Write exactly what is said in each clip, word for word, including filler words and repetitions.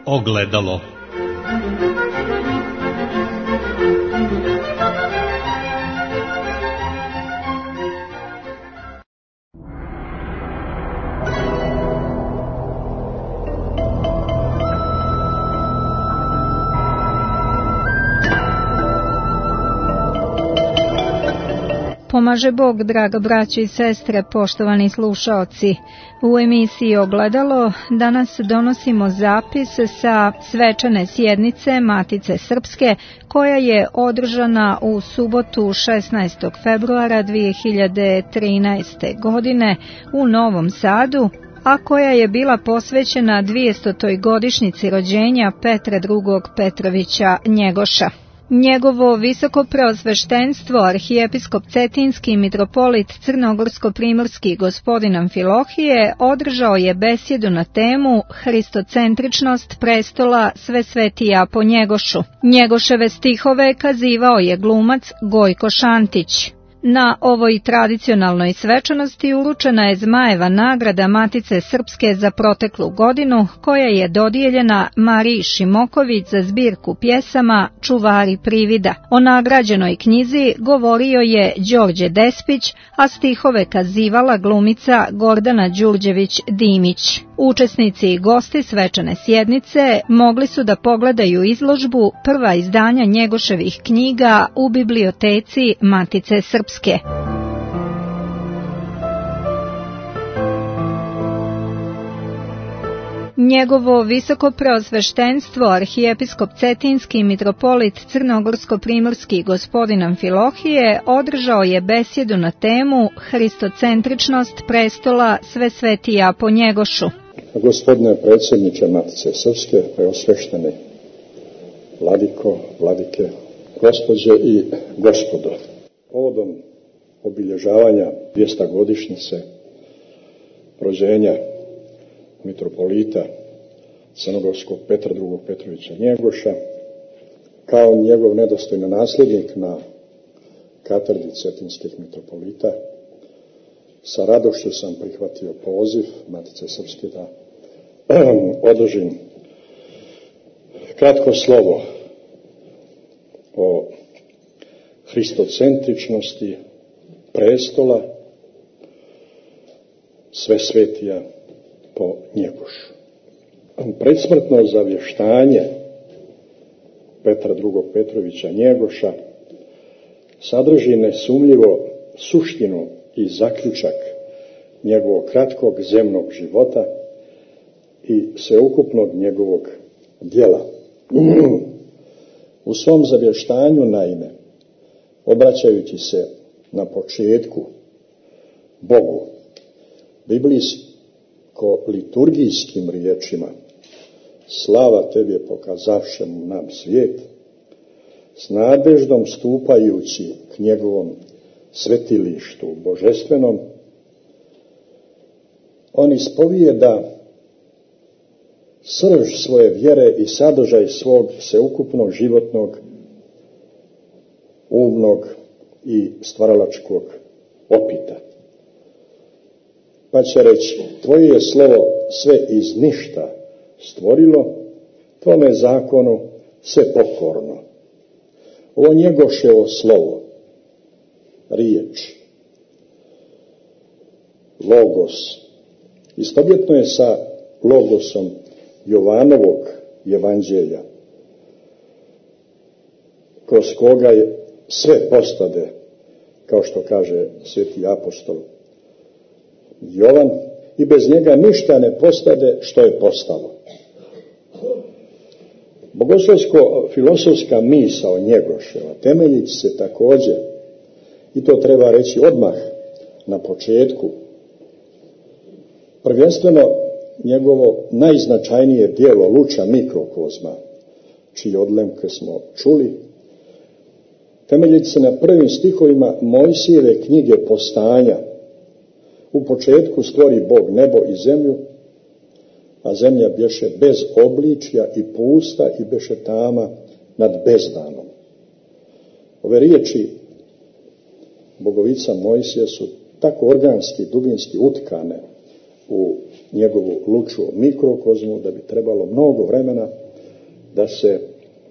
Ogledalo. Pomaže Bog, draga braćo i sestre, poštovani slušaoci. U emisiji Ogledalo danas donosimo zapis sa svečane sjednice Matice Srpske, koja je održana u subotu šesnaestog februara dve hiljade trinaeste. godine u Novom Sadu, a koja je bila posvećena dvjesetoj godišnjici rođenja Petra drugog Petrovića Njegoša. Njegovo visokopreosveštenstvo, arhijepiskop Cetinski mitropolit Crnogorsko-primorski gospodin Amfilohije, održao je besjedu na temu Hristocentričnost prestola Svesvetija po Njegošu. Njegoševe stihove kazivao je glumac Gojko Šantić. Na ovoj tradicionalnoj svečanosti uručena je Zmajeva nagrada Matice Srpske za proteklu godinu, koja je dodijeljena Mariji Šimoković za zbirku pjesama Čuvari privida. O nagrađenoj knjizi govorio je Đorđe Despić, a stihove kazivala glumica Gordana Đurđević-Dimić. Učesnici i gosti svečane sjednice mogli su da pogledaju izložbu prva izdanja Njegoševih knjiga u biblioteci Matice Srpske. Njegovo visokopreosveštenstvo, arhijepiskop Cetinski mitropolit Crnogorsko-primorski gospodin Amfilohije, održao je besjedu na temu Hristocentričnost prestola Svesvetija po Njegošu. Gospodine predsjedniče Matice Srpske, preosvešteni vladiko, vladike, gospođe i gospodo, povodom obilježavanja dvjesetogodišnjice rođenja mitropolita crnogorskog Petra drugog Petrovića Njegoša, kao njegov nedostojni nasljednik na katedri cetinskih mitropolita, sa radošću sam prihvatio poziv Matice Srpske da održim kratko slovo o hristocentričnosti prestola Svesvetija po Njegošu. Predsmrtno zavještanje Petra drugog Petrovića Njegoša sadrži nesumnjivo suštinu i zaključak njegovog kratkog zemnog života i sveukupnog njegovog djela. U svom zavještanju, naime, obraćajući se na početku Bogu, biblijsko-liturgijskim riječima, slava tebi pokazavšemu nam svijet, s nadeždom stupajući k njegovom svetilištu božestvenom, on ispovijeda srž svoje vjere i sadržaj svog sveukupnog životnog, umnog i stvaralačkog opita. Pa će reći, tvoje je slovo sve iz ništa stvorilo, tvome zakonu sve pokorno. Ovo Njegoševo slovo, riječ, logos, istovjetno je sa logosom Jovanovog evanđelja, kroz koga je sve postade, kao što kaže sveti apostol Jovan, i bez njega ništa ne postade što je postalo. Bogoslovsko-filosofska misao Njegoševa temelji se također, i to treba reći odmah na početku, prvenstveno njegovo najznačajnije djelo Luča mikrokozma, čije odlemke smo čuli, temelji se na prvim stihovima Mojsijeve knjige Postanja. U početku stvori Bog nebo i zemlju, a zemlja bješe bez obličja i pusta i beše tama nad bezdanom. Ove riječi Bogovica Mojsija su tako organski, dubinski utkane u njegovu luču mikrokozmu da bi trebalo mnogo vremena da se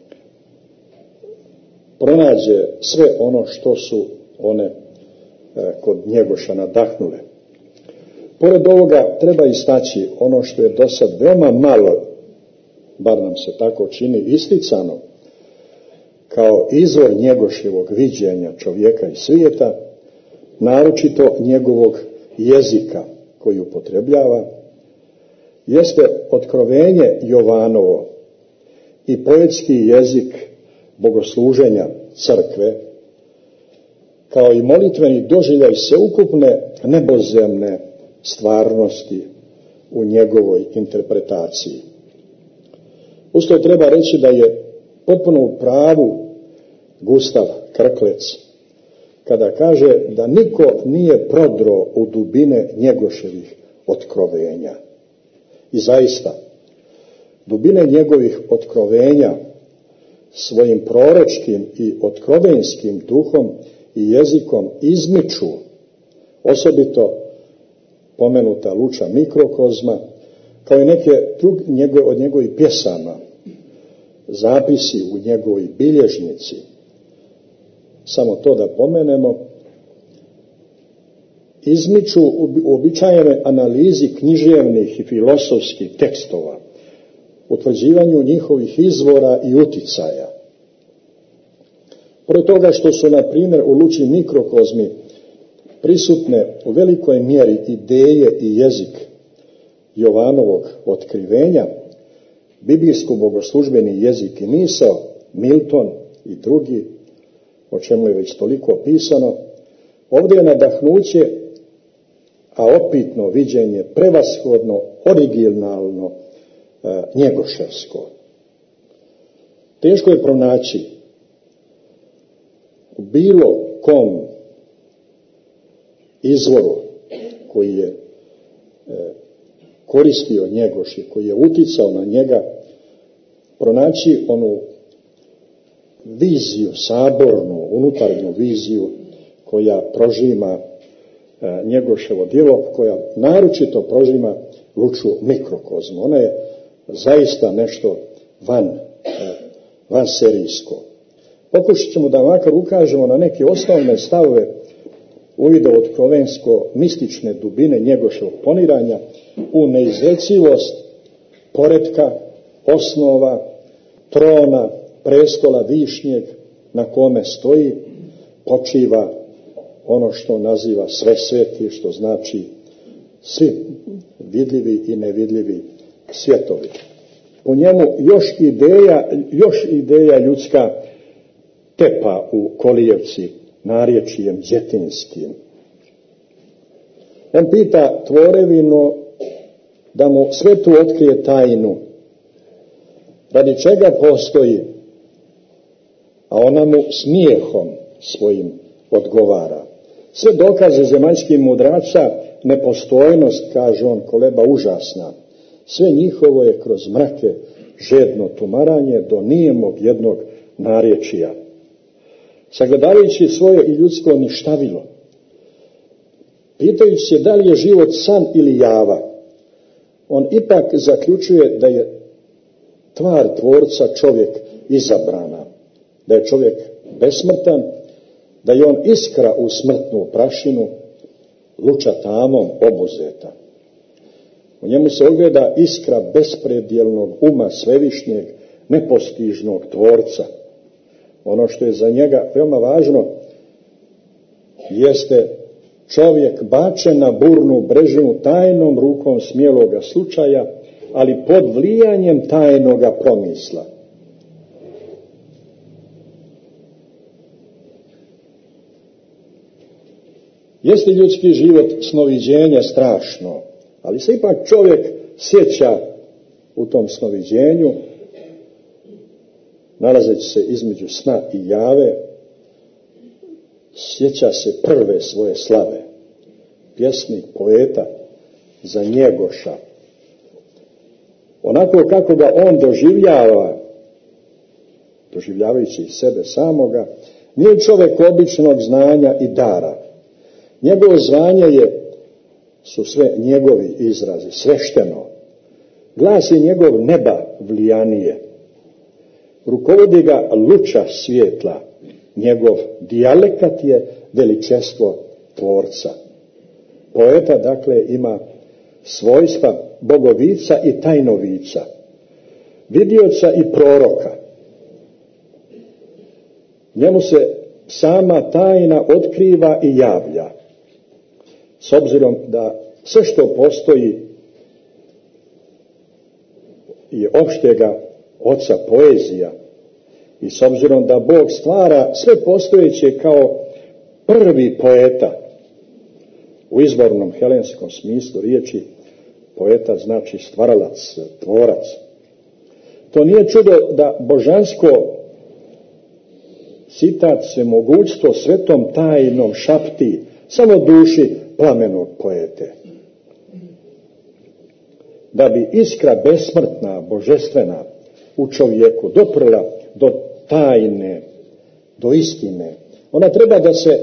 pronađe sve ono što su one kod Njegoša nadahnule. Pored ovoga treba istaći ono što je do sad veoma malo, bar nam se tako čini, isticano kao izvor Njegoševog viđenja čovjeka i svijeta, naročito njegovog jezika koji upotrebljava, jeste otkrovenje Jovanovo i poetski jezik bogosluženja crkve, kao i molitveni doživljaj sveukupne nebozemne stvarnosti u njegovoj interpretaciji. Usto treba reći da je potpuno u pravu Gustav Krklec kada kaže da niko nije prodro u dubine Njegoševih otkrovenja. I zaista, dubine njegovih otkrovenja svojim proročkim i otkrovenskim duhom i jezikom izmiču, osobito pomenuta Luča mikrokozma, kao i neke druge od njegovih pjesama, zapisi u njegovoj bilježnici. Samo to da pomenemo, izmiču u uobičajenoj analizi književnih i filosofskih tekstova, utvrđivanju njihovih izvora i uticaja. Pored toga što su, na primjer, u Luči mikrokozmi prisutne u velikoj mjeri ideje i jezik Jovanovog otkrivenja, biblijsko-bogoslužbeni jezik i misao, Milton i drugi, o čemu je već toliko pisano, ovdje je nadahnuće, a opitno viđenje prevashodno, originalno, e, njegoševsko. Teško je pronaći u bilo kom izvoru koji je e, koristio Njegoš i koji je uticao na njega, pronaći onu viziju, sabornu, unutarnju viziju koja prožima e, Njegoševo djelo, koja naročito prožima Luču mikrokozmu. Ona je zaista nešto van, e, van serijsko. Pokušat ćemo da makar ukažemo na neke osnovne stavove uvida otkrovensko-mistične dubine Njegoševog poniranja u neizrecivost poretka, osnova, trona, prestola višnjeg na kome stoji, počiva ono što naziva sve sveti, što znači svi vidljivi i nevidljivi svjetovi. Po njemu još ideja, još ideja ljudska tepa u kolijevci narječjem djetinskim. On pita tvorevinu da mu svetu otkrije tajnu, radi čega postoji, a ona mu smijehom svojim odgovara. Sve dokaze zemaljskih mudraca, nepostojnost, kaže on, koleba užasna, sve njihovo je kroz mrake žedno tumaranje do nijemog jednog narječija. Sagledavajući svoje i ljudsko ništavilo, pitajući se da li je život san ili java, on ipak zaključuje da je tvar tvorca čovjek izabrana, da je čovjek besmrtan, da je on iskra u smrtnu prašinu, luča tamom obuzeta. U njemu se ogleda iskra bespredjelnog uma svevišnjeg, nepostižnog tvorca. Ono što je za njega veoma važno jeste čovjek bačen na burnu brežinu tajnom rukom smjeloga slučaja, ali pod vlijanjem tajnoga promisla. Jeste ljudski život snoviđenja strašno, ali se ipak čovjek sjeća u tom snoviđenju, nalazeći se između sna i jave, sjeća se prve svoje slave, pjesnik, poeta za Njegoša. Onako kako ga on doživljava, doživljavajući sebe samoga, nije čovjek običnog znanja i dara. Njegovo zvanje je, su sve njegovi izrazi, svešteno. Glas je njegov neba vlijanije. rukovodi ga luča svjetla, njegov dijalekat je veličestvo tvorca. Poeta, dakle, ima svojstva bogovica i tajnovica, vidioca i proroka. Njemu se sama tajna otkriva i javlja. S obzirom da sve što postoji je opštega oca poezija i s obzirom da Bog stvara sve postojeće kao prvi poeta, u izvornom helenskom smislu riječi poeta znači stvaralac, tvorac. To nije čudo da božansko, citat, svemogućstvo svetom tajnom šapti samo duši plamenog poete. Da bi iskra besmrtna, božestvena u čovjeku doprla do tajne, do istine, ona treba da se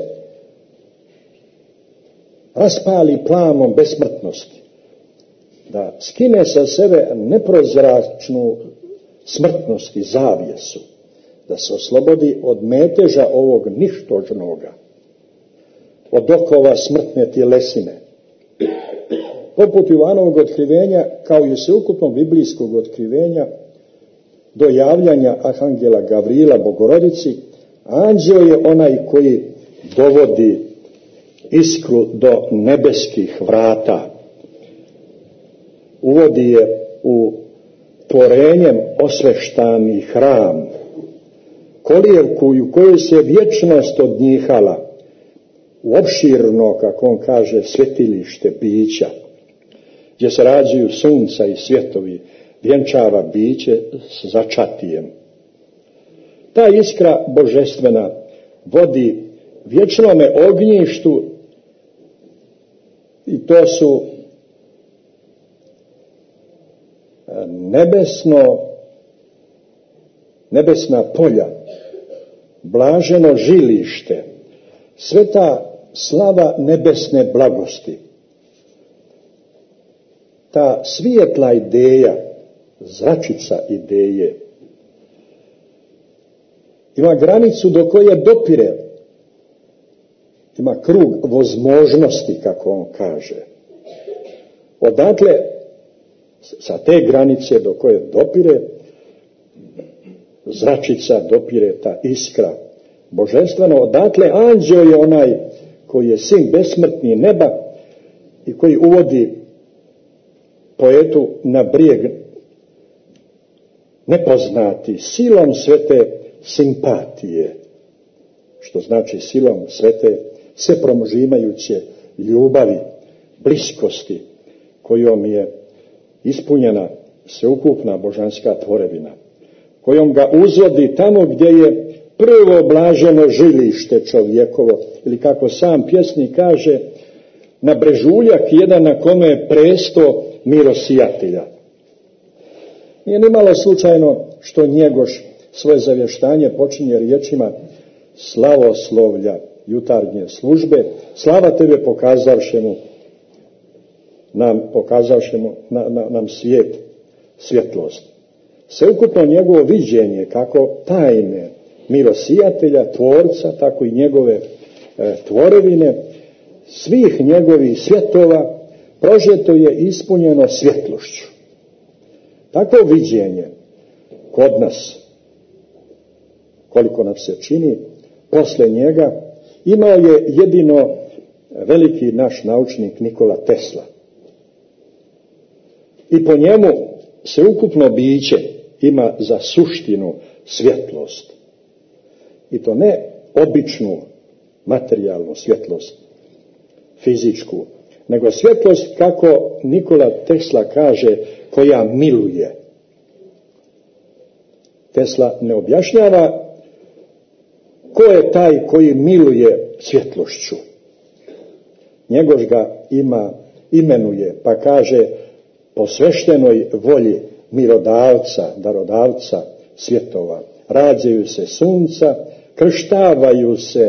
raspali plamom besmrtnosti, da skine sa sebe neprozračnu smrtnost i zavjesu, da se oslobodi od meteža ovog ništožnoga, od okova smrtne tjelesine. Poput Ivanovog otkrivenja, kao i sveukupnog biblijskog otkrivenja, do javljanja arhangela Gavrila Bogorodici, anđeo je onaj koji dovodi iskru do nebeskih vrata. Uvodi je u tvorenjem osveštani hram, kolijevku u kojoj se vječnost odnjihala, u opširno, kako on kaže, svjetilište bića, gdje se rađaju sunca i svjetovi, vjenčava biće s začatijem. Ta iskra božestvena vodi vječnome ognjištu i to su nebesno, nebesna polja, blaženo žilište, sveta slava nebesne blagosti. Ta svijetla ideja, zračica ideje, ima granicu do koje dopire, ima krug vozmožnosti, kako on kaže. Odatle, sa te granice do koje dopire, zračica dopire, ta iskra božanstveno, odatle anđeo je onaj koji je sin besmrtni neba i koji uvodi poetu na brijeg nepoznati silom svete simpatije, što znači silom svete sve promožimajuće ljubavi, bliskosti, kojom je ispunjena sveukupna božanska tvorevina, kojom ga uzvodi tamo gdje je prvo blaženo žilište čovjekovo, ili kako sam pjesnik kaže, na brežuljak jedan na kome je presto milosijatelja. Nije nimalo slučajno što Njegoš svoje zavještanje počinje riječima slavoslovlja jutarnje službe, slava tebe pokazavšemu nam, pokazavšemu na, na, nam svijet, svjetlost. Sveukupno njegovo viđenje kako tajne milosijatelja, tvorca, tako i njegove e, tvorevine, svih njegovih svjetova, prožeto je ispunjeno svjetlošću. Takvo viđenje kod nas, koliko nam se čini, posle njega imao je jedino veliki naš naučnik Nikola Tesla. I po njemu sveukupno biće ima za suštinu svjetlost. I to ne običnu materijalnu svjetlost, fizičku, nego svjetlost, kako Nikola Tesla kaže, koja miluje. Tesla ne objašnjava ko je taj koji miluje svjetlošću. Njegoš ga ima, imenuje, pa kaže po sveštenoj volji mirodavca, darodavca svjetova. Rađaju se sunca, krštavaju se,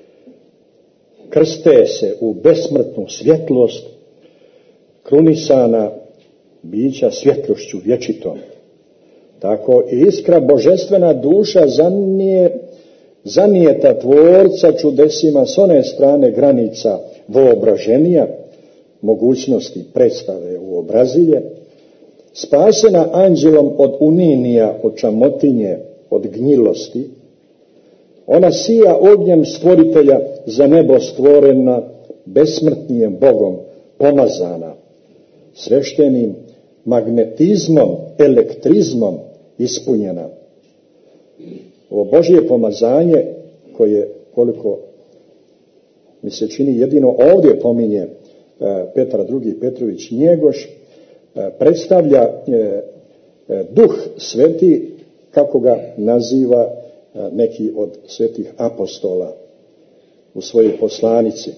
krste se u besmrtnu svjetlost, krunisana bića svjetlošću vječitom. tako i iskra božestvena duša zanije, zanijeta tvorca čudesima s one strane granica voobraženija, mogućnosti predstave u obrazilje, spasena anđelom od uninija, od čamotinje, od gnjilosti, ona sija ognjem stvoritelja za nebo stvorena, besmrtnijem Bogom pomazana, sveštenim magnetizmom, elektrizmom ispunjena. Ovo Božje pomazanje, koje, koliko mi se čini, jedino ovdje pominje Petar drugi. Petrović Njegoš, predstavlja Duh Sveti, kako ga naziva neki od svetih apostola u svojoj poslanici.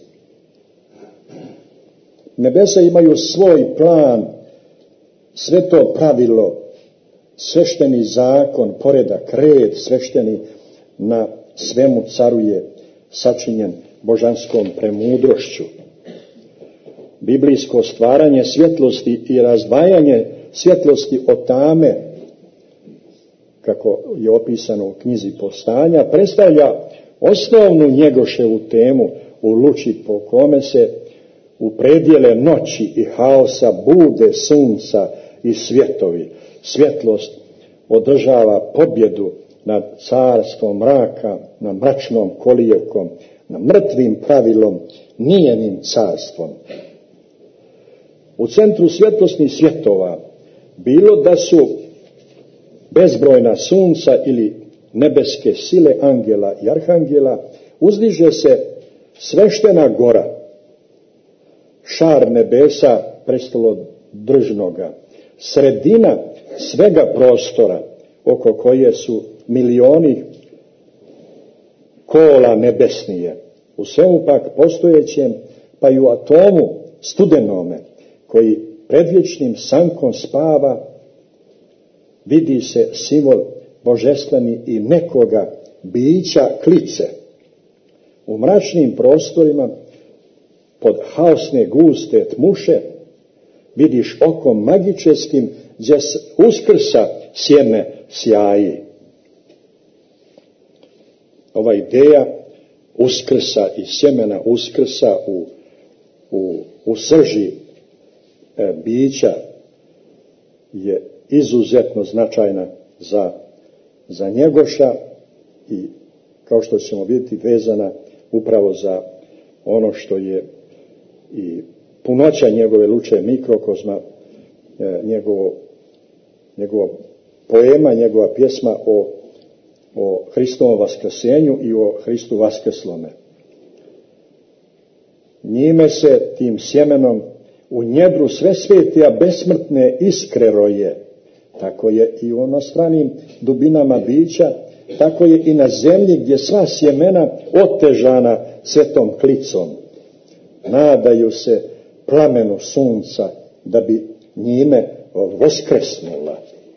Nebesa imaju svoj plan, sve to pravilo, svešteni zakon, poredak, red svešteni na svemu caruje, sačinjen božanskom premudrošću. Biblijsko stvaranje svjetlosti i razdvajanje svjetlosti od tame, kako je opisano u knjizi Postanja, predstavlja osnovnu Njegoševu temu u luči po kome se u predjele noći i haosa bude sunca i svjetovi. Svjetlost održava pobjedu nad carstvom mraka, nad mračnom kolijevkom, nad mrtvim pravilom, nijenim carstvom. U centru svjetlosnih svjetova, bilo da su bezbrojna sunca ili nebeske sile angela i arhangela, uzdiže se sveštena gora, šar nebesa prestolodržnoga, sredina svega prostora, oko koje su milioni kola nebesnije. U svemu pak postojećem, pa i u atomu studenome, koji predvječnim sankom spava, vidi se simbol božestveni i nekoga bića klice. U mračnim prostorima, pod haosne guste tmuše, vidiš okom magičeskim gdje uskrsa sjeme sjaji. Ova ideja uskrsa i sjemena uskrsa u, u, u srži e, bića je izuzetno značajna za, za Njegoša i, kao što ćemo vidjeti, vezana upravo za ono što je i punoća njegove luče mikrokozma, e, njegovo, njegovo poema, njegova pjesma o, o Hristovom vaskrsenju i o Hristu vaskrslome. Njime se, tim sjemenom, u njedru sve svetija besmrtne iskre roje. Tako je i u onostranim dubinama bića, tako je i na zemlji gdje sva sjemena otežana svetom klicom. Nadaju se plamenu sunca da bi njime voskresnula.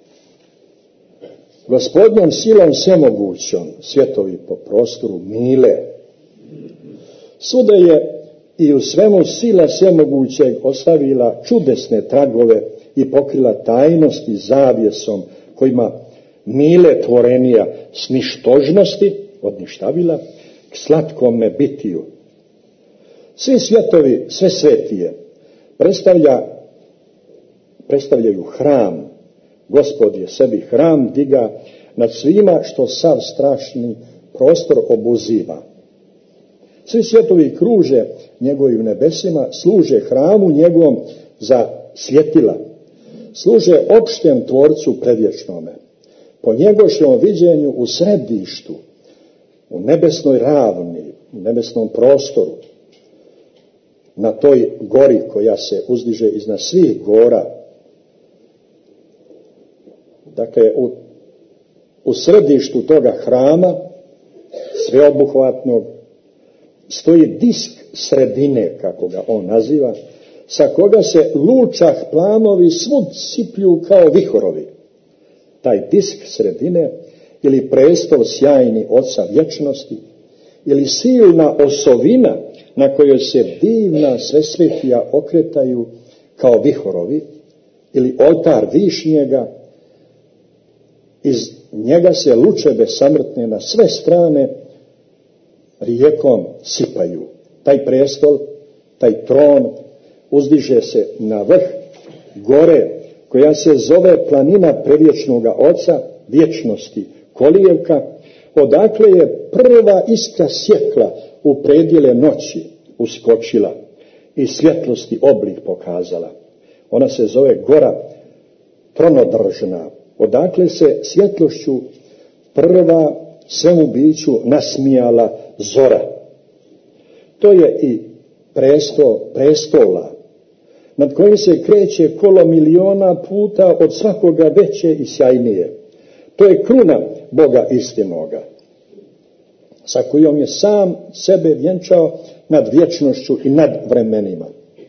Gospodnjom silom svemogućom svjetovi po prostoru mile. Svuda je i u svemu sila svemogućeg ostavila čudesne tragove i pokrila tajnosti zavjesom kojima mile tvorenija s ništožnosti odništavila k slatkome bitiju. Svi svjetovi, sve svetije predstavlja, predstavljaju hram. Gospod je sebi hram diga nad svima što sav strašni prostor obuziva. Svi svjetovi kruže njegovim nebesima, služe hramu njegovom za svjetila, služe opštem tvorcu predvječnome. Po njegoševom viđenju u središtu, u nebesnoj ravni, u nebesnom prostoru, na toj gori koja se uzdiže iznad svih gora, dakle u, u središtu toga hrama sveobuhvatnog stoji disk sredine, kako ga on naziva, sa koga se lučah planovi svud siplju kao vihorovi. Taj disk sredine ili prestol sjajni Oca vječnosti ili silna osovina na kojoj se divna svesvetija okretaju kao vihorovi ili oltar višnjega Iz njega se luče besamrtne na sve strane rijekom sipaju. Taj prestol, taj tron uzdiže se na vrh gore koja se zove planina prevječnoga Oca, vječnosti, kolijevka, odakle je prva iskra sjekla u predjele noći uskočila i svjetlosti oblik pokazala. Ona se zove gora tronodržna, odakle se svjetlošću prva svemu biću nasmijala zora. To je i prestol prestola, nad kojim se kreće kolo miliona puta od svakoga veće i sjajnije. To je kruna Boga istinoga, sa kojom je sam sebe vjenčao nad vječnošću i nad vremenima.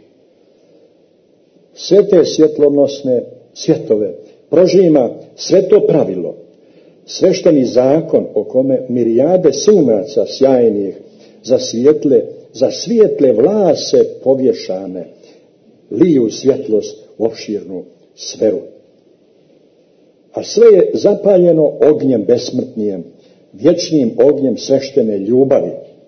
Sve te svjetlonosne svjetove prožima sve to pravilo, svešteni zakon o kome mirijade sunaca sjajnih za svijetle, za svijetle vlase povješane liju svjetlost u opširnu sferu. A sve je zapaljeno ognjem besmrtnijem, vječnim ognjem sveštene ljubavi.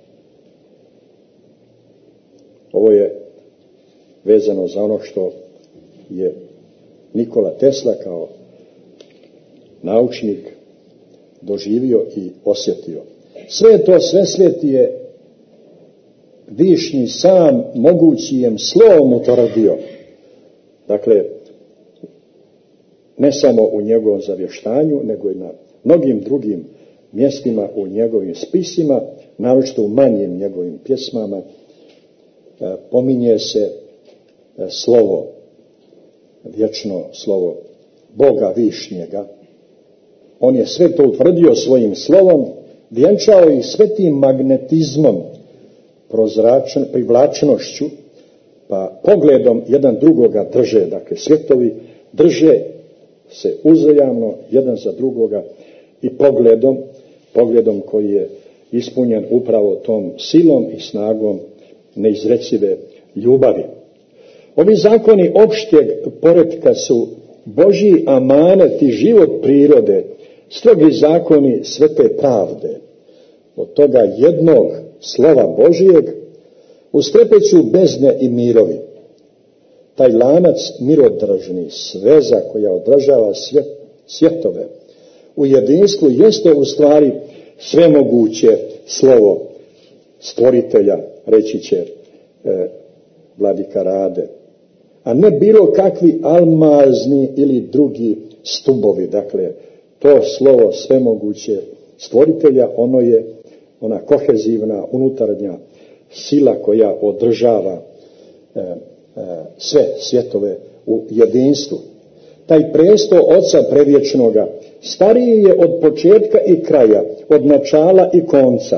Ovo je vezano za ono što je Nikola Tesla kao naučnik doživio i osjetio. Sve to svesvijeti je višnji sam mogućijem slovom utvrdio. Dakle, ne samo u njegovom zavještanju, nego i na mnogim drugim mjestima u njegovim spisima, naročito u manjim njegovim pjesmama, pominje se slovo, vječno slovo Boga višnjega. On je sve to utvrdio svojim slovom, vjenčao ih svetim magnetizmom, prozračen, privlačnošću, pa pogledom jedan drugoga drže, dakle svjetovi drže se uzajamno jedan za drugoga i pogledom, pogledom koji je ispunjen upravo tom silom i snagom neizrecive ljubavi. Ovi zakoni opšteg poretka su Božji amanet i život prirode, strogi zakoni svete pravde. Od toga jednog slova Božijeg ustrepeću bezne i mirovi. Taj lanac mirodržni, sveza koja odražava svijet, svjetove u jedinstvu, jeste u stvari svemoguće slovo stvoritelja, reći će e, vladika Rade, a ne bilo kakvi almazni ili drugi stubovi. Dakle, to slovo svemoguće stvoritelja, ono je ona kohezivna unutarnja sila koja održava e, e, sve svjetove u jedinstvu. Taj prestol Oca prevječnoga stariji je od početka i kraja, od načala i konca.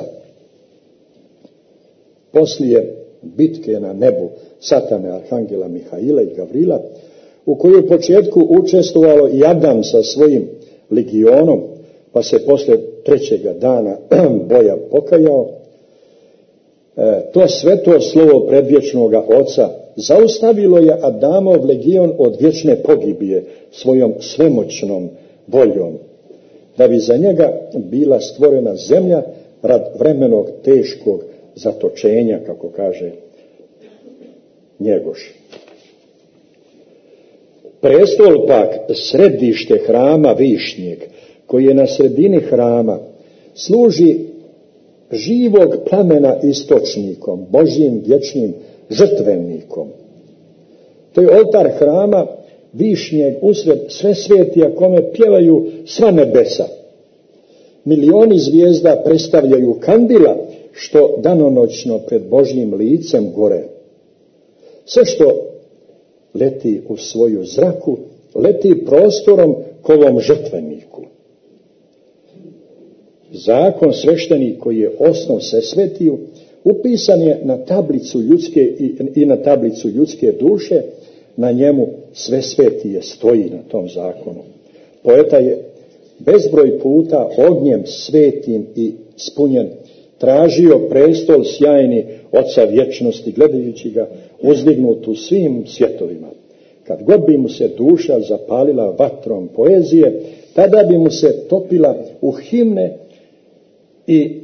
Poslije bitke na nebu satane arhangela Mihaila i Gavrila, u kojoj u početku učestvovalo i Adam sa svojim legionom, pa se poslije trećega dana boja pokajao, e, to sveto slovo predvječnoga Oca zaustavilo je Adamov legion od vječne pogibije svojom svemoćnom voljom, da bi za njega bila stvorena zemlja rad vremenog teškog zatočenja, kako kaže Njegoš. Prestol pak, središte hrama višnjeg, koji je na sredini hrama, služi živog plamena istočnikom, Božjim vječnim žrtvenikom. To je oltar hrama višnjeg usred sve svetija kome pjevaju sva nebesa. Milioni zvijezda predstavljaju kandila što danonoćno pred Božjim licem gore. Sve što leti u svoju zraku, leti prostorom kovom žrtveniku. Zakon svešteni koji je osnov sve svetiju, upisan je na tablicu ljudske i, i na tablicu ljudske duše, na njemu sve svetije stoji na tom zakonu. Poeta je bezbroj puta ognjem svetim i spunjen tražio prestol sjajni Oca vječnosti, gledajući ga uzdignut u svim svjetovima. kad god bi mu se duša zapalila vatrom poezije, tada bi mu se topila u himne i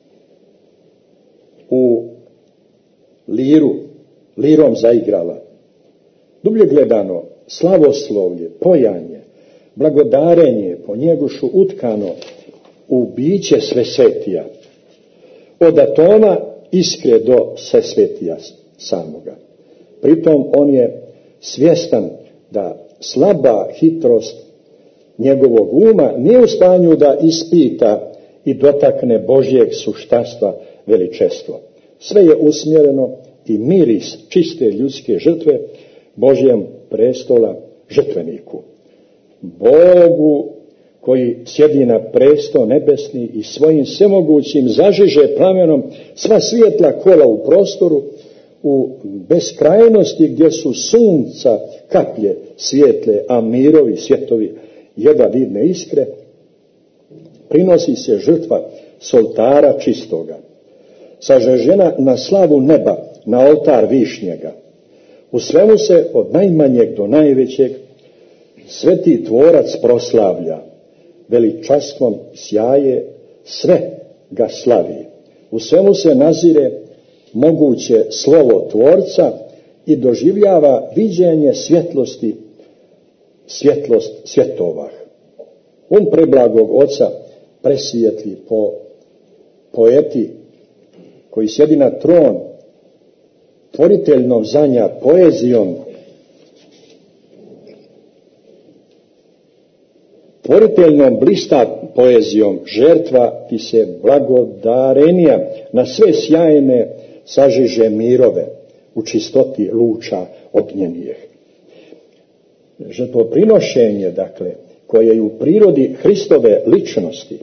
u liru, lirom zaigrala. Dublje gledano, slavoslovlje, pojanje, blagodarenje po Njegošu utkano u biće Svesvetija, od atoma iskre do Svesvetija samoga. Pritom on je svjestan da slaba hitrost njegovog uma nije u stanju da ispita i dotakne Božjeg suštarstva veličestvo. Sve je usmjereno i miris čiste ljudske žrtve Božjem prestola žrtveniku. Bogu koji sjedi na presto nebesni i svojim svemogućim zažiže plamenom sva svjetla kola u prostoru, u beskrajnosti gdje su sunca kaplje svijetle, a mirovi svjetovi jedva vidne iskre, prinosi se žrtva s oltara čistoga, sažežena na slavu neba, na oltar višnjega. U svemu se od najmanjeg do najvećeg sveti tvorac proslavlja, veličastvom sjaje, sve ga slavi. U svemu se nazire moguće slovo tvorca i doživljava viđenje svjetlosti, svjetlost svjetovah. Um preblagog oca presvijetli po poeti koji sjedi na tron, tvoriteljnom zanja poezijom, tvoriteljnom blista poezijom, žertva ti se blagodarenija na sve sjajne sažiže mirove u čistoti luča ognjenijeh. Žrtvoprinošenje, dakle, koje je u prirodi Hristove ličnosti,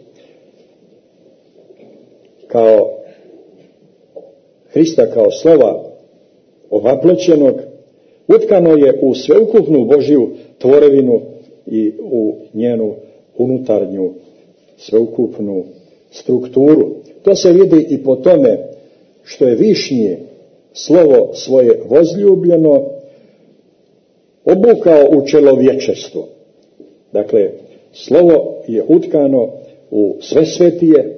kao Hrista kao slova ovaplećenog, utkano je u sveukupnu Božju tvorevinu i u njenu unutarnju sveukupnu strukturu. To se vidi i po tome što je višnje slovo svoje vozljubljeno obukao u čelovječestvo. Dakle, slovo je utkano u Svesvetije,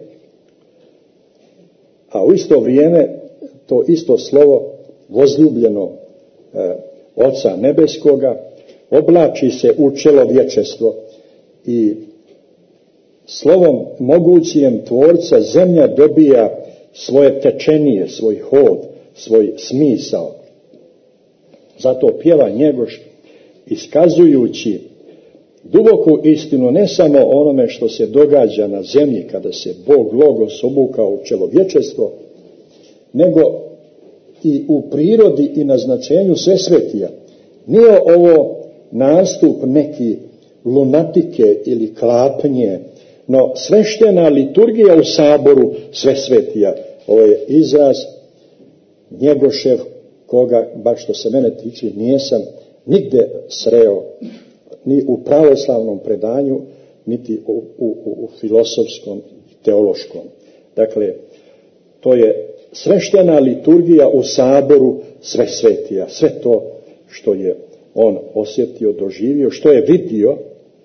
a u isto vrijeme to isto slovo vozljubljeno e, Oca Nebeskoga oblači se u čelovječestvo i slovom mogućijem tvorca zemlja dobija svoje tečenije, svoj hod, svoj smisao. Zato pjeva Njegoš iskazujući duboku istinu ne samo onome što se događa na zemlji kada se Bog Logos obukao u čelovječestvo, nego i u prirodi i na značenju Svesvetija. Nije ovo nastup neki lunatike ili klapnje, no sveštena liturgija u saboru Svesvetija. Ovo je izraz Njegošev, koga, baš što se mene tiče, nijesam nigde sreo, ni u pravoslavnom predanju, niti u, u, u filosofskom, teološkom. Dakle, to je sveštena liturgija u saboru Svesvetija. Sve to što je on osjetio, doživio, što je vidio,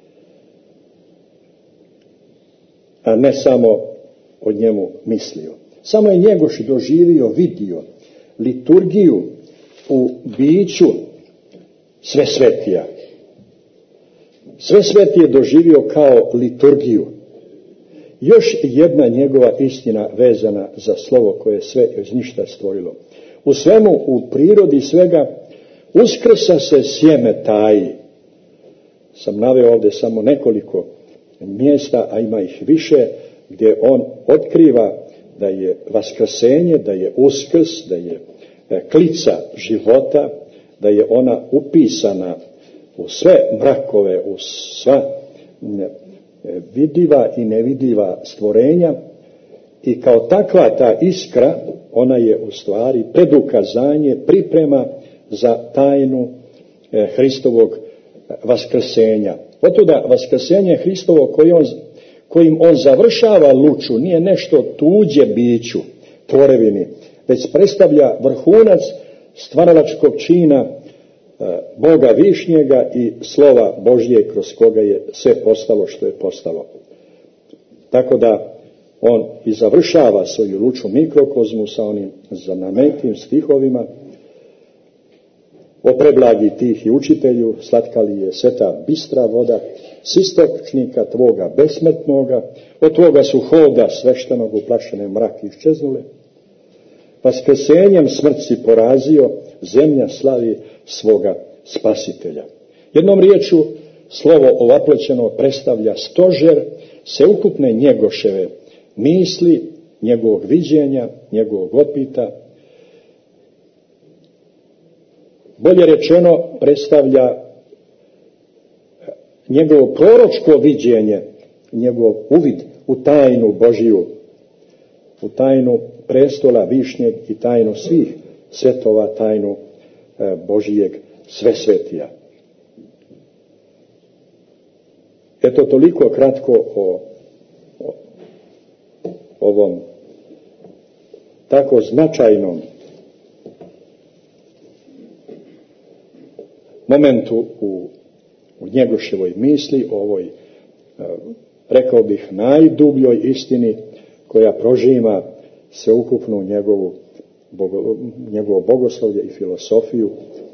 a ne samo o njemu mislio. Samo je Njegoš doživio, vidio liturgiju u biću Svesvetija. Svesveti je doživio kao liturgiju. Još jedna njegova istina vezana za slovo koje sve iz ništa stvorilo. U svemu, u prirodi svega, uskrsa se sjeme taji. Sam naveo ovdje samo nekoliko mjesta, a ima ih više, gdje on otkriva da je vaskrsenje, da je uskrs, da je klica života, da je ona upisana u sve mrakove, u sva vidljiva i nevidljiva stvorenja, i kao takva ta iskra, ona je u stvari predukazanje, priprema za tajnu Hristovog vaskrsenja. Otuda vaskrsenje Hristovo koji on, kojim on završava luču nije nešto tuđe biću, tvorevini, već predstavlja vrhunac stvaralačkog čina Boga Višnjega i slova Božje kroz koga je sve postalo što je postalo. Tako da on i završava svoju luču mikrokozmu sa onim znamenitim stihovima: o preblagi tih i učitelju, slatka li je sveta bistra voda, s istočnika tvoga besmrtnoga, od tvoga su hoda sveštenog uplašene mraki iščeznule, pa s kresenjem smrt si porazio, zemlja slavi svoga spasitelja. Jednom riječu, slovo ovaplećeno predstavlja stožer sveukupne Njegoševe misli, njegovog viđenja, njegovog opita. Bolje rečeno, predstavlja njegovo proročko viđenje, njegov uvid u tajnu Božiju, u tajnu prestola Višnjeg i tajnu svih svetova, tajnu Božijeg svesvetija. Eto, toliko kratko o, o ovom tako značajnom momentu u, u Njegoševoj misli, o ovoj, rekao bih, najdubljoj istini koja prožima sveukupnu njegovu, bogo, njegovo bogoslovlje i filosofiju,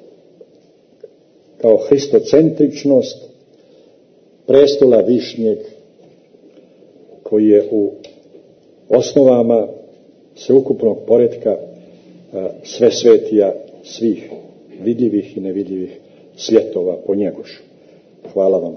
kao hristocentričnost prestola Višnjeg, koji je u osnovama sveukupnog poretka sve svetija svih vidljivih i nevidljivih svjetova po Njegošu. Hvala vam.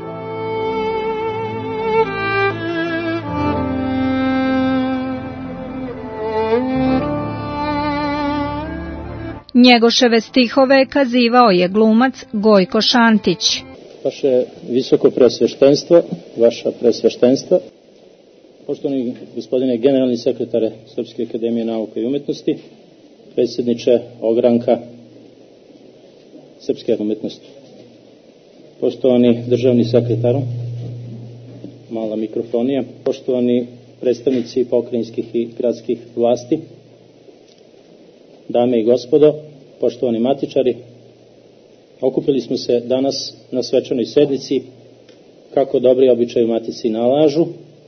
Njegoševe stihove kazivao je glumac Gojko Šantić. Vaše visoko preosveštenstvo, vaša preosveštenstva, poštovani gospodine generalni sekretare Srpske akademije nauka i umetnosti, predsjedniče ogranka Srpske umetnosti, poštovani državni sekretaru, mala mikrofonija, poštovani predstavnici pokrajinskih i gradskih vlasti, dame i gospodo, poštovani matičari, okupili smo se danas na svečanoj sednici, kako dobri običaji u matici nalažu,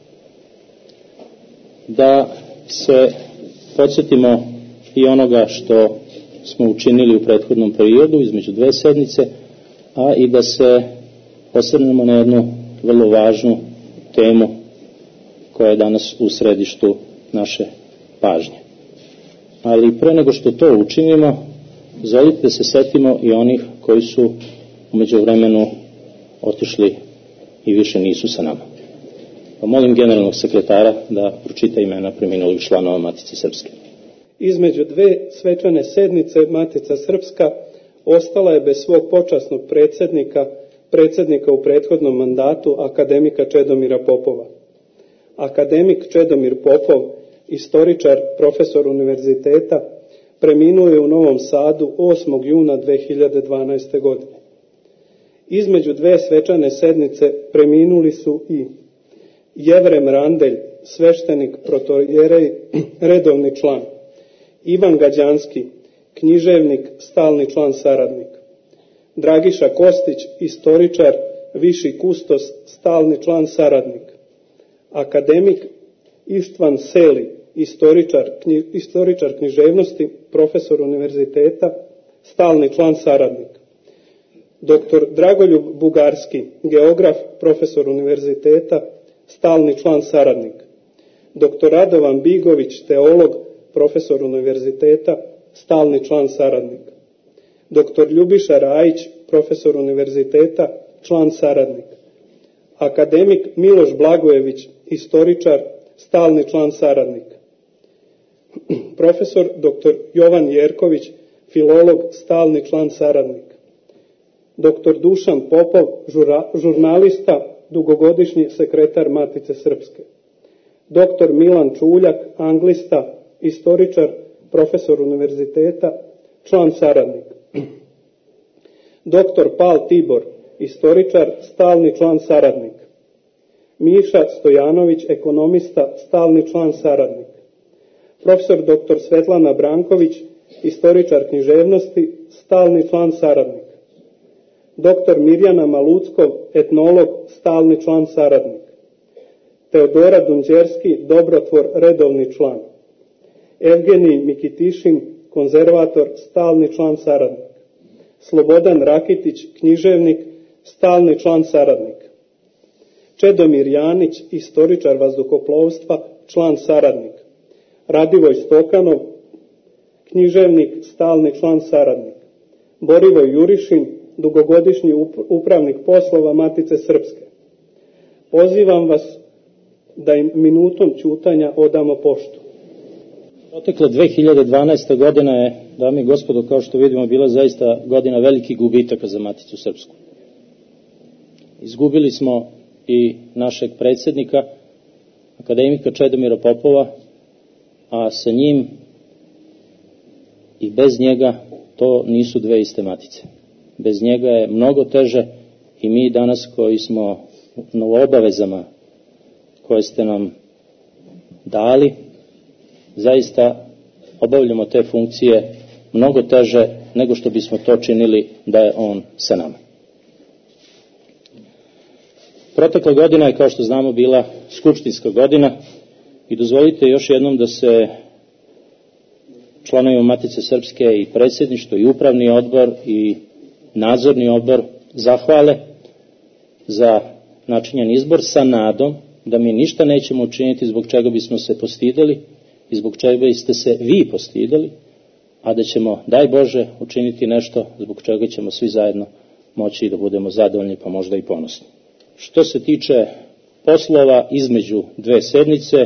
da se podsjetimo i onoga što smo učinili u prethodnom periodu između dve sednice, a i da se osvrnemo na jednu vrlo važnu temu koja je danas u središtu naše pažnje. Ali pre nego što to učinimo, dozvolite da se setimo i onih koji su u međuvremenu otišli i više nisu sa nama. Pa molim generalnog sekretara da pročita imena preminulih članova Matice Srpske. Između dve svečane sednice Matica Srpska ostala je bez svog počasnog predsjednika, predsjednika u prethodnom mandatu, akademika Čedomira Popova. Akademik Čedomir Popov, istoričar, profesor univerziteta, preminuo je u Novom Sadu osmog juna dve hiljade dvanaeste. godine. Između dve svečane sednice preminuli su i Jevrem Randelj, sveštenik, protojerej, redovni član, Ivan Gađanski, književnik, stalni član saradnik, Dragiša Kostić, istoričar, viši kustos, stalni član saradnik, akademik Ištvan Seli, istoričar, knji, istoričar književnosti, profesor univerziteta, stalni član saradnik, doktor Dragoljub Bugarski, geograf, profesor univerziteta, stalni član saradnik, doktor Radovan Bigović, teolog, profesor univerziteta, stalni član saradnik, doktor Ljubiša Rajić, profesor univerziteta, član saradnik, akademik Miloš Blagojević, istoričar, stalni član saradnik, profesor doktor Jovan Jerković, filolog, stalni član saradnik, doktor Dušan Popov, žura, žurnalista, dugogodišnji sekretar Matice Srpske, doktor Milan Čuljak, anglista, istoričar, profesor univerziteta, član saradnik, doktor Pal Tibor, istoričar, stalni član saradnik, Miša Stojanović, ekonomista, stalni član saradnik, profesor doktor Svetlana Branković, istoričar književnosti, stalni član saradnik. Doktor Mirjana Maluckov, etnolog, stalni član saradnik. Teodora Dunđerski, dobrotvor, redovni član. Evgenij Mikitišin, konzervator, stalni član saradnik. Slobodan Rakitić, književnik, stalni član saradnik. Čedomir Janić, istoričar vazduhoplovstva, član saradnik. Radivoj Stokanov, književnik, stalni član saradnik. Borivoj Jurišin, dugogodišnji upravnik poslova Matice Srpske. Pozivam vas da im minutom ćutanja odamo poštu. Protekla dve hiljade dvanaesta. godina je, dame i gospodo, kao što vidimo, bila zaista godina velikih gubitaka za Maticu Srpsku. Izgubili smo i našeg predsjednika, akademika Čedomira Popova, a sa njim i bez njega to nisu dve iste matice. Bez njega je mnogo teže i mi danas koji smo na obavezama koje ste nam dali, zaista obavljamo te funkcije mnogo teže nego što bismo to činili da je on sa nama. Protekla godina je, kao što znamo, bila skupštinska godina i dozvolite još jednom da se članovima Matice Srpske i predsjedništvo i upravni odbor i nadzorni odbor zahvale za načinjen izbor sa nadom da mi ništa nećemo učiniti zbog čega bismo se postideli i zbog čega biste se vi postideli, a da ćemo, daj Bože, učiniti nešto zbog čega ćemo svi zajedno moći da budemo zadovoljni, pa možda i ponosni. Što se tiče poslova između dve sednice,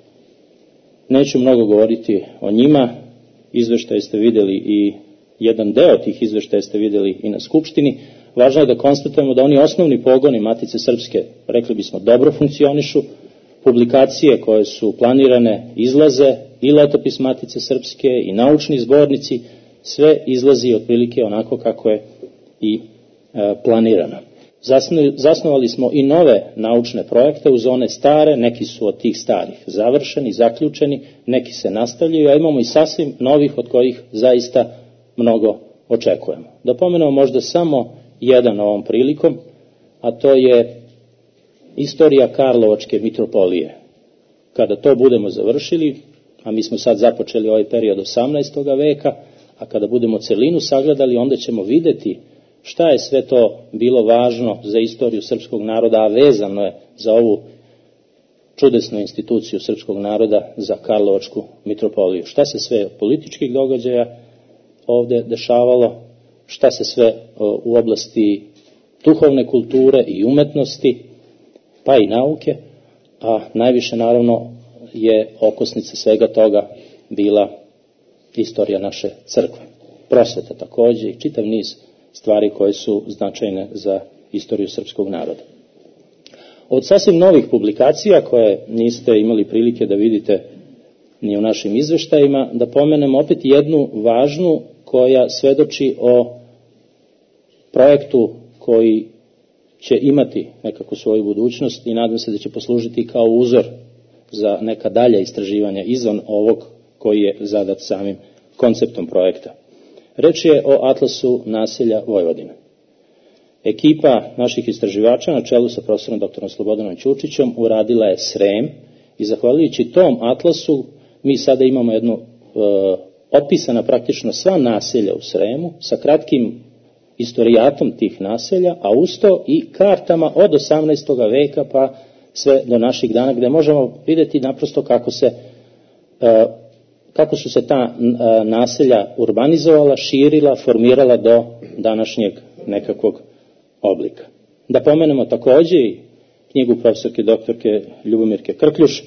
neću mnogo govoriti o njima. Izveštaje ste vidjeli i jedan deo tih izveštaja ste vidjeli i na Skupštini. Važno je da konstatujemo da oni osnovni pogoni Matice Srpske, rekli bismo, dobro funkcionišu. Publikacije koje su planirane izlaze, i letopis Matice Srpske i naučni zbornici, sve izlazi otprilike onako kako je i e, planirano. Zasnovali smo i nove naučne projekte uz one stare, neki su od tih starih završeni, zaključeni, neki se nastavljaju, a imamo i sasvim novih od kojih zaista mnogo očekujemo. Da pomenemo možda samo jedan ovom prilikom, a to je istorija Karlovačke mitropolije. Kada to budemo završili, a mi smo sad započeli ovaj period osamnaestog veka, a kada budemo celinu sagledali, onda ćemo vidjeti šta je sve to bilo važno za istoriju srpskog naroda, a vezano je za ovu čudesnu instituciju srpskog naroda, za Karlovačku mitropoliju. Šta se sve od političkih događaja ovde dešavalo, šta se sve u oblasti duhovne kulture i umetnosti, pa i nauke, a najviše naravno je okosnica svega toga bila istorija naše crkve. Prosveta takođe i čitav niz stvari koje su značajne za istoriju srpskog naroda. Od sasvim novih publikacija koje niste imali prilike da vidite ni u našim izveštajima, da pomenemo opet jednu važnu koja svedoči o projektu koji će imati nekako svoju budućnost i nadam se da će poslužiti kao uzor za neka dalja istraživanja izvan ovog koji je zadat samim konceptom projekta. Reč je o Atlasu naselja Vojvodine. Ekipa naših istraživača na čelu sa profesorom doktorom Slobodanom Ćučićem uradila je Srem i zahvaljujući tom atlasu mi sada imamo jednu e, opisana praktično sva naselja u Sremu sa kratkim istorijatom tih naselja, a usto i kartama od osamnaestog veka pa sve do naših dana, gde možemo vidjeti naprosto kako se e, kako su se ta e, naselja urbanizovala, širila, formirala do današnjeg nekakvog oblika. Da pomenemo takođe i knjigu profesorke doktorke Ljubomirke Krkljuš,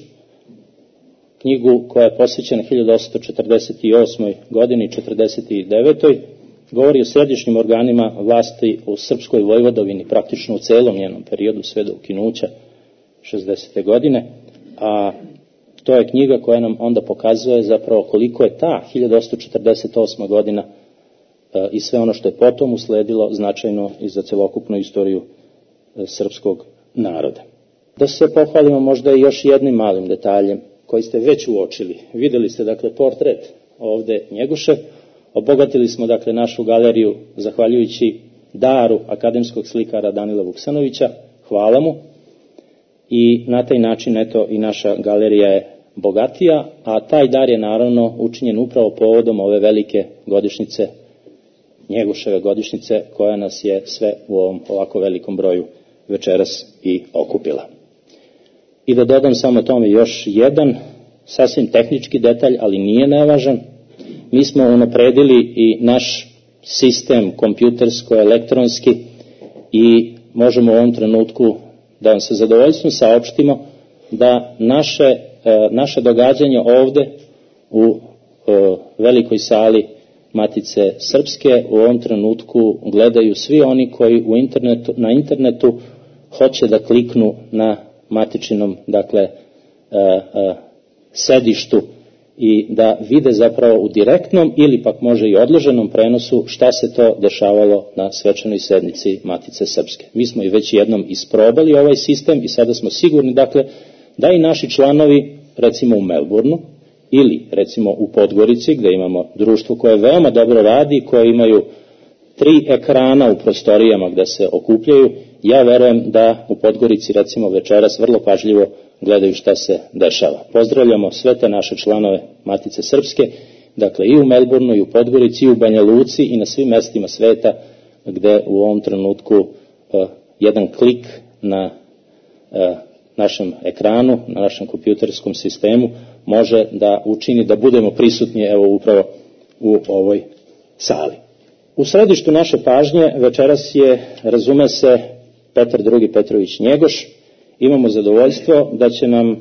knjigu koja je posvećena hiljadu osamsto četrdeset osmoj godini i četrdeset devetoj govori o središnjim organima vlasti u Srpskoj Vojvodovini, praktično u celom njenom periodu, sve do ukinuća šezdesete godine, a to je knjiga koja nam onda pokazuje zapravo koliko je ta hiljadu osamsto četrdeset osma godina e, i sve ono što je potom usledilo značajno i za celokupnu istoriju e, srpskog naroda. Da se pohvalimo možda i još jednim malim detaljem koji ste već uočili. Videli ste dakle portret ovde Njegošev, Obogatili smo dakle našu galeriju zahvaljujući daru akademskog slikara Danila Vuksanovića, hvala mu, i na taj način eto i naša galerija je bogatija, a taj dar je naravno učinjen upravo povodom ove velike godišnjice, Njegoševe godišnjice, koja nas je sve u ovom ovako velikom broju večeras i okupila. I da dodam samo tome još jedan sasvim tehnički detalj, ali nije nevažan. Mi smo unapredili i naš sistem kompjutersko-elektronski i možemo u ovom trenutku da vam sa zadovoljstvom saopštimo da naše, naše događanje ovde u velikoj sali Matice Srpske u ovom trenutku gledaju svi oni koji u internetu, na internetu hoće da kliknu na matičinom, dakle, sedištu i da vide zapravo u direktnom ili pak može i odloženom prenosu šta se to dešavalo na svečanoj sednici Matice Srpske. Mi smo i već jednom isprobali ovaj sistem i sada smo sigurni, dakle, da i naši članovi, recimo u Melbourneu ili recimo u Podgorici, gde imamo društvo koje veoma dobro radi, koje imaju tri ekrana u prostorijama gde se okupljaju, ja verujem da u Podgorici recimo večeras vrlo pažljivo gledaju šta se dešava. Pozdravljamo sve te naše članove Matice Srpske, dakle i u Melbourneu, i u Podgorici, i u Banja Luci, i na svim mestima sveta gde u ovom trenutku uh, jedan klik na uh, našem ekranu, na našem kompjuterskom sistemu može da učini da budemo prisutni evo upravo u ovoj sali. U središtu naše pažnje večeras je, razume se, Petar drugi. Petrović Njegoš. Imamo zadovoljstvo da će nam e,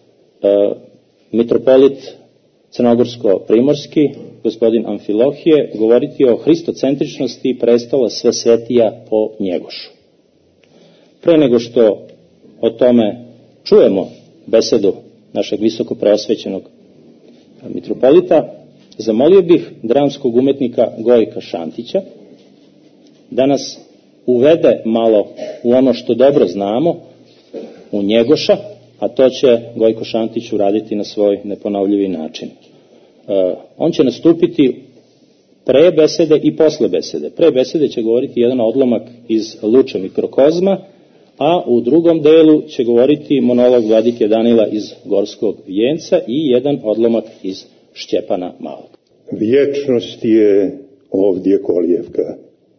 mitropolit crnogorsko-primorski, gospodin Amfilohije, govoriti o hristocentričnosti prestola sve svetija po Njegošu. Pre nego što o tome čujemo besedu našeg visoko preosvećenog mitropolita, zamolio bih dramskog umetnika Gojka Šantića da nas uvede malo u ono što dobro znamo, u Njegoša, a to će Gojko Šantić uraditi na svoj neponovljivi način. E, on će nastupiti pre besede i posle besede. Pre besede će govoriti jedan odlomak iz Luča mikrokozma, a u drugom delu će govoriti monolog vladike Danila iz Gorskog vijenca i jedan odlomak iz Šćepana Malog. Vječnost je ovdje kolijevka.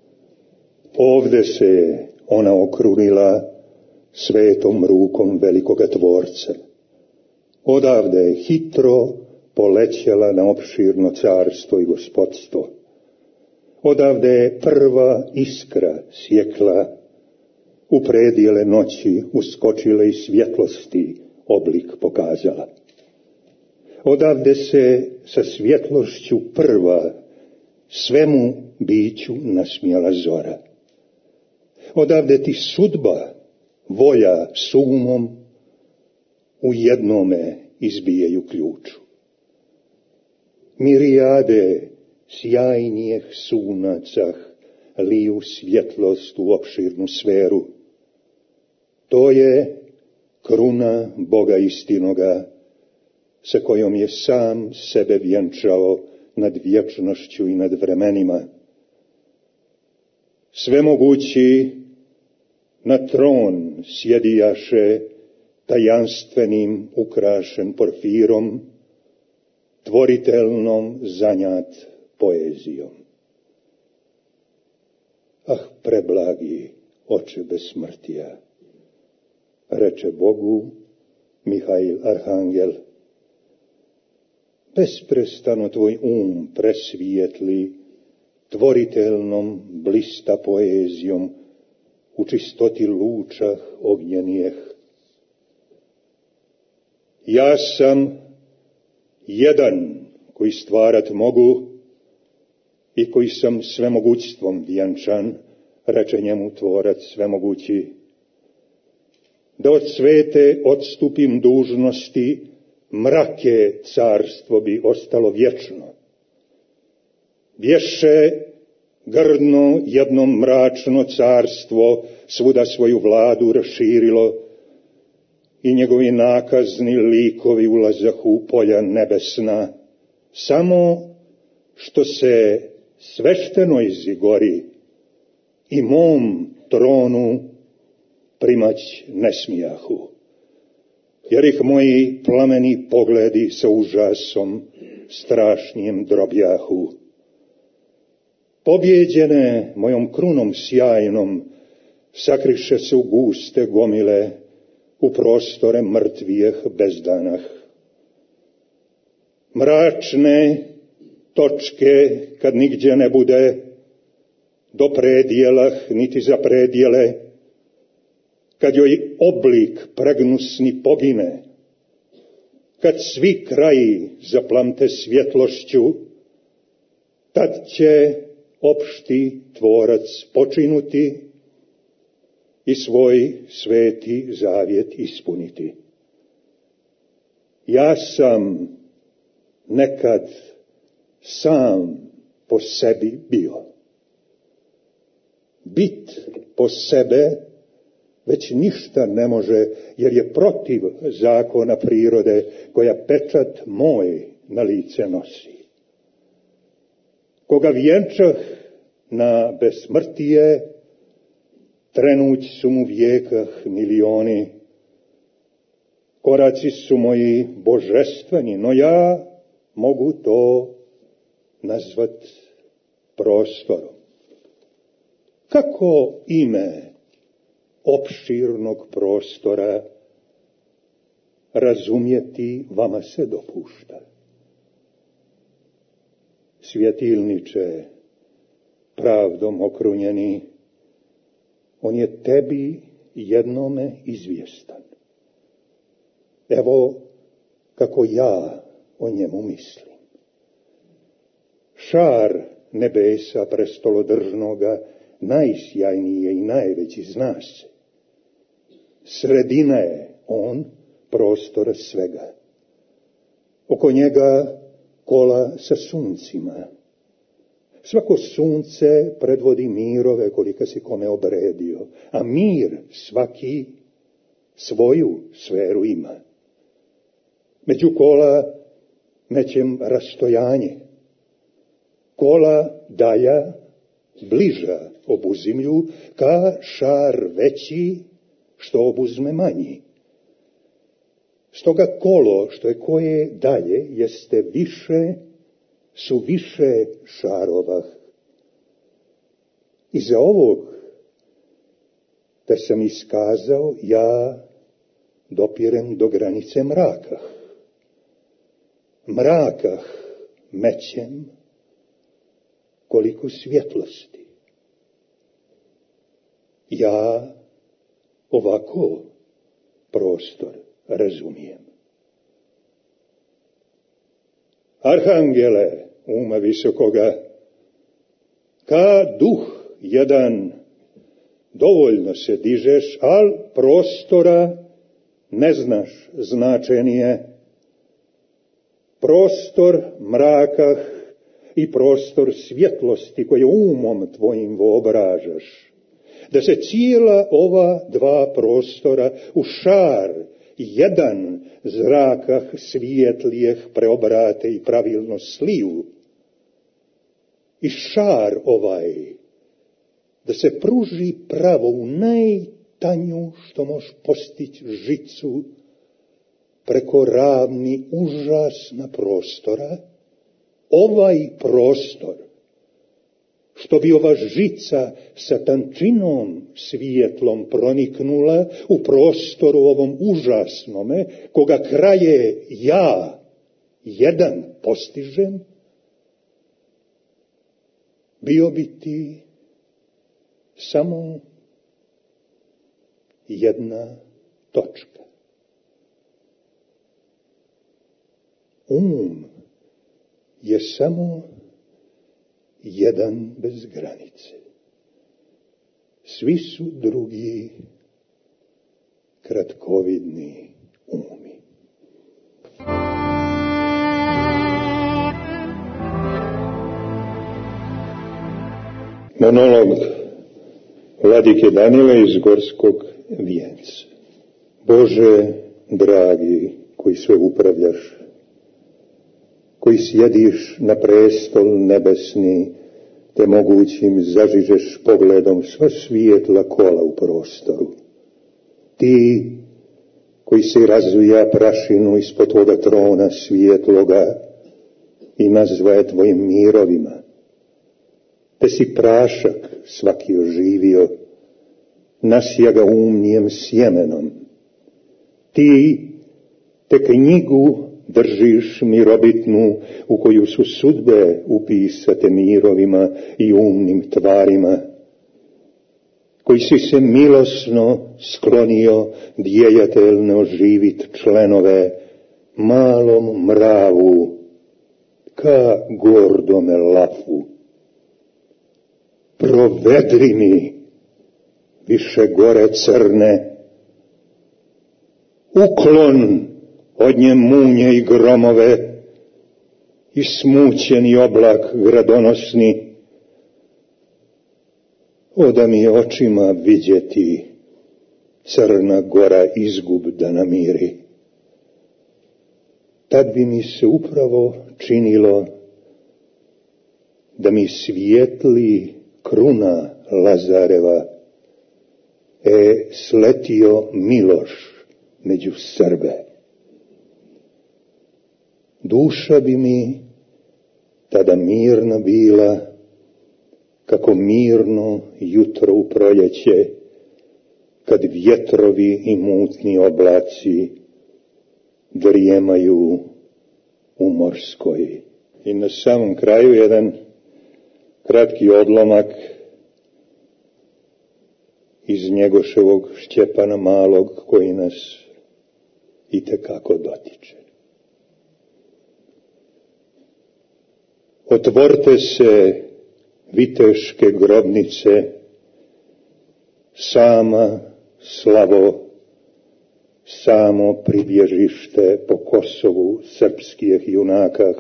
Ovde se ona okrunila svetom rukom velikoga tvorca. Odavde je hitro polećela na opširno carstvo i gospodstvo. Odavde je prva iskra sjekla, u predijele noći uskočile i svjetlosti oblik pokazala. Odavde se sa svjetlošću prva svemu biću nasmijala zora. Odavde ti sudba, volja s umom u jednome izbijaju ključu. Mirijade sjajnijeh sunacah liju svjetlost u opširnu sferu. To je kruna Boga istinoga, sa kojom je sam sebe vjenčao nad vječnošću i nad vremenima. Svemogući na tron sjedijaše tajanstvenim ukrašen porfirom, tvoritelnom zanjat poezijom. Ah, preblagi oče besmrtija, reče Bogu Mihail Arhangel, besprestano tvoj um presvijetli, tvoritelnom blista poezijom, u čistoti lučah ognjenijeh. Ja sam jedan koji stvarat mogu i koji sam svemogućstvom vjenčan, reče njemu tvorac svemogući, da od svete odstupim dužnosti, mrake carstvo bi ostalo vječno. Bješe grdno jedno mračno carstvo svuda svoju vladu raširilo i njegovi nakazni likovi ulazahu u polja nebesna, samo što se sveštenoj zigori i mom tronu primać ne smijahu, jer ih moji plameni pogledi sa užasom strašnjem drobjahu. Pobjeđene mojom krunom sjajnom sakriše se u guste gomile, u prostore mrtvijeh bezdanah. Mračne točke, kad nigdje ne bude, do predjelah niti za predjele, kad joj oblik pregnusni pogine, kad svi kraji zaplamte svjetlošću, tad će opšti tvorac počinuti i svoj sveti zavjet ispuniti. Ja sam nekad sam po sebi bio. Bit po sebe već ništa ne može, jer je protiv zakona prirode koja pečat moj na lice nosi. Koga vjenčah na besmrtije, trenuć su mu vijekah milioni. Koraci su moji božestveni, no ja mogu to nazvat prostorom. Kako ime opširnog prostora razumjeti vama se dopušta? Svjetilniče, pravdom okrunjeni, on je tebi jednome izvjestan. Evo kako ja o njemu mislim. Šar nebesa prestolodržnoga najsjajniji je i najveći, zna se. Sredina je on prostora svega. Oko njega kola sa suncima. Svako sunce predvodi mirove kolika si kome obredio, a mir svaki svoju sferu ima. Među kola mećem rastojanje. Kola dalja bliža obuzimlju, ka šar veći što obuzme manji. Stoga kolo što je koje dalje jeste više, su više šarovah. Iza ovog da sam iskazao, ja dopirem do granice mrakah. Mrakah mećem koliko svjetlosti. Ja ovako prostor razumijem. Arhangele uma visokoga, ka duh jedan dovoljno se dižeš, al prostora ne znaš značenije. Prostor mrakah i prostor svjetlosti koje umom tvojim voobražaš. Da se cijela ova dva prostora u šar jedan zrakah svijetlijeh preobrate i pravilno sliju. I šar ovaj da se pruži pravo u najtanju što moš postići žicu preko ravni užasna prostora, ovaj prostor, što bi ova žica sa tančinom svijetlom proniknula u prostoru ovom užasnome, koga kraje ja jedan postižem, bio bi ti samo jedna točka. Um je samo jedan bez granice. Svi su drugi kratkovidni umi. Monolog vladike Danile iz Gorskog vijenca. Bože dragi, koji sve upravljaš, koji sjediš na prestol nebesni, te mogućim zažižeš pogledom sva svijetla kola u prostoru. Ti, koji si razvija prašinu ispod tvoga trona svijetloga i nazvaje tvojim mirovima, te si prašak svaki oživio, nasija ga umnijem sjemenom. Ti, te knjigu držiš mirobitnu, u koju su sudbe upisate mirovima i umnim tvarima, koji si se milosno sklonio djeljateljne oživit členove malom mravu, ka gordome lafu. Provedri mi više gore crne, uklon od nje munje i gromove i smućeni oblak gradonosni, oda mi očima vidjeti Crna Gora izgub da namiri. Tad bi mi se upravo činilo da mi svijetli kruna Lazareva, e sletio Miloš među Srbe. Duša bi mi tada mirna bila, kako mirno jutro u proljeće, kad vjetrovi i mutni oblaci drijemaju u morskoj. I na samom kraju jedan kratki odlomak iz Njegoševog Šćepana Malog, koji nas itekako dotiče. Otvorte se viteške grobnice, sama slavo, samo pribježište po Kosovu srpskih junakah.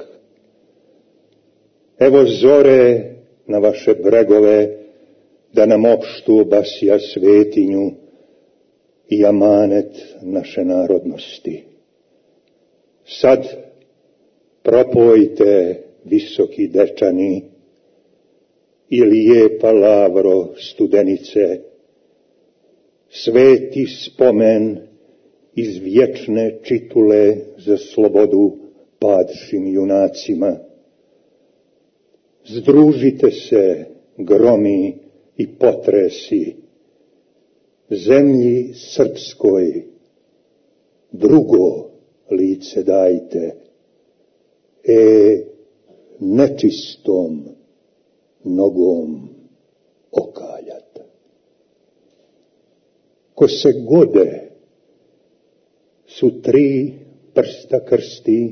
Evo zore na vaše bregove, da nam opštu obasja svetinju i amanet naše narodnosti. Sad propojte, visoki dečani, i lijepa lavro studenice, sveti spomen iz vječne čitule za slobodu padšim junacima. Združite se, gromi i potresi, zemlji srpskoj drugo lice dajte, e nečistom nogom okaljat. Ko se gode su tri prsta krsti,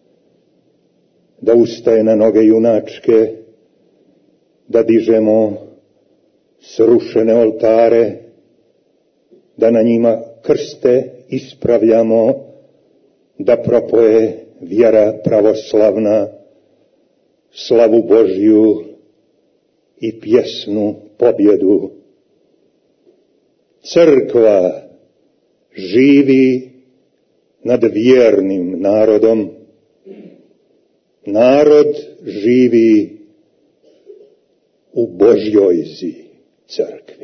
da ustaje na noge junačke, da dižemo srušene oltare, da na njima krste ispravljamo, da propoje vjera pravoslavna, slavu Božju i pjesnu pobjedu. Crkva živi nad vjernim narodom, narod živi u Božjojzi crkvi.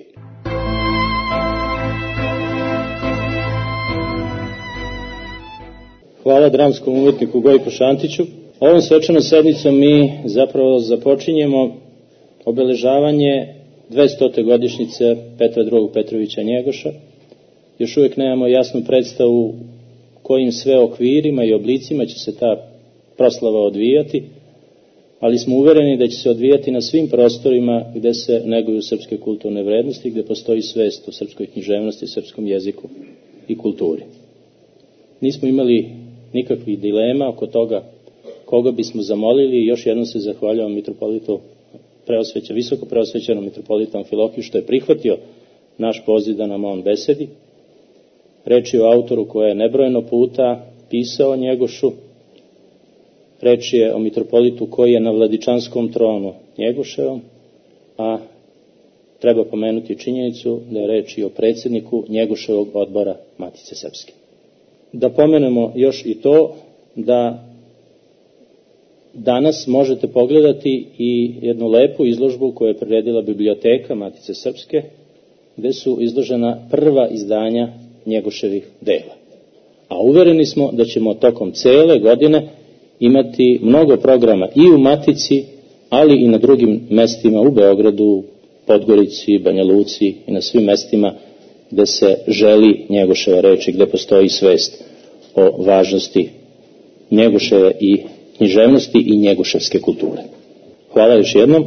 Hvala dramskom umjetniku Gojku Šantiću. Ovom svečanom sednicom mi zapravo započinjemo obeležavanje dvestote godišnjice Petra drugog Petrovića Njegoša. Još uvijek nemamo jasnu predstavu kojim sve okvirima i oblicima će se ta proslava odvijati, ali smo uvereni da će se odvijati na svim prostorima gde se neguju srpske kulturne vrednosti, gde postoji svest o srpskoj književnosti, srpskom jeziku i kulturi. Nismo imali nikakvih dilema oko toga koga bismo zamolili i još jednom se zahvaljujem mitropolitu preosveća, visoko preosvećenom mitropolitu Amfilokiju što je prihvatio naš poziv da nam on besedi. Reč je o autoru koji je nebrojeno puta pisao o Njegošu. Reč je o mitropolitu koji je na vladičanskom tronu Njegoševom, a treba pomenuti činjenicu da je reč i o predsjedniku Njegoševog odbora Matice Srpske. Da pomenemo još i to da danas možete pogledati i jednu lepu izložbu koju je priredila Biblioteka Matice Srpske, gde su izložena prva izdanja Njegoševih dela. A uvereni smo da ćemo tokom cele godine imati mnogo programa i u Matici, ali i na drugim mestima u Beogradu, Podgorici, Banja Luci i na svim mestima gde se želi Njegoševa reč i gde postoji svest o važnosti Njegoševe i književnosti i njegoševske kulture. Hvala još jednom.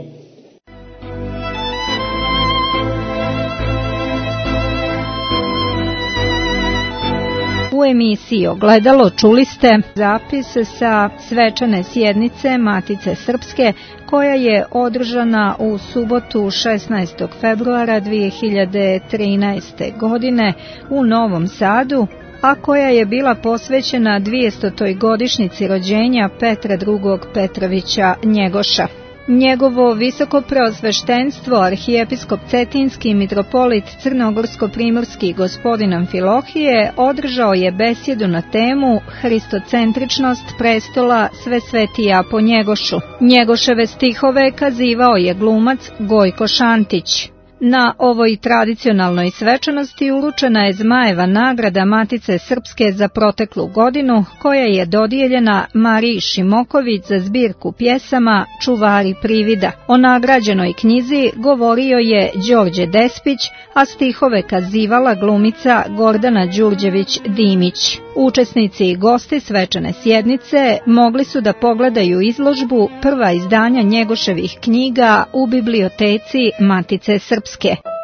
U emisiji Ogledalo čuli ste zapis sa svečane sjednice Matice Srpske koja je održana u subotu šesnaestog februara dve hiljade trinaeste. godine u Novom Sadu, a koja je bila posvećena dvestoj godišnjici rođenja Petra drugog Petrovića Njegoša. Njegovo visoko preosveštenstvo, arhijepiskop Cetinski mitropolit Crnogorsko-primorski gospodin Amfilohije održao je besjedu na temu Hristocentričnost prestola Svesvetija po Njegošu. Njegoševe stihove kazivao je glumac Gojko Šantić. Na ovoj tradicionalnoj svečanosti uručena je Zmajeva nagrada Matice Srpske za proteklu godinu, koja je dodijeljena Mariji Šimoković za zbirku pjesama Čuvari privida. O nagrađenoj knjizi govorio je Đorđe Despić, a stihove kazivala glumica Gordana Đurđević-Dimić. Učesnici i gosti svečane sjednice mogli su da pogledaju izložbu Prva izdanja Njegoševih knjiga u biblioteci Matice Srpske.